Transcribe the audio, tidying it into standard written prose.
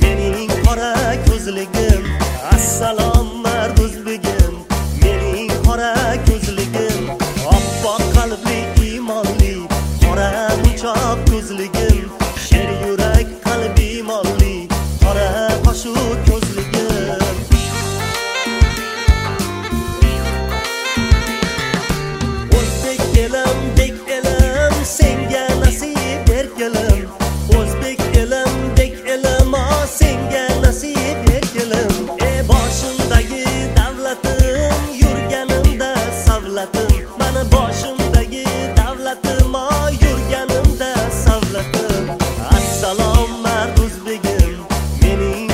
mening qora ko'zligim. Assalom marduzbegim, mening qora ko'zligim. Oppoq qalbli iymonli, qora munchoq ko'zligim. Sher yurak qalbi molli, qora qoshu ko'zligim. O'zbek elim, bek elim, senga nasib erkelim. O'zbek elim, bek elim, senga nasib erkelim. Boshimdagi davlatim, yurganimda savlatim. Mana boshimdagi davlatim, yurganimda savlatim. Assalom marduzbegim, mening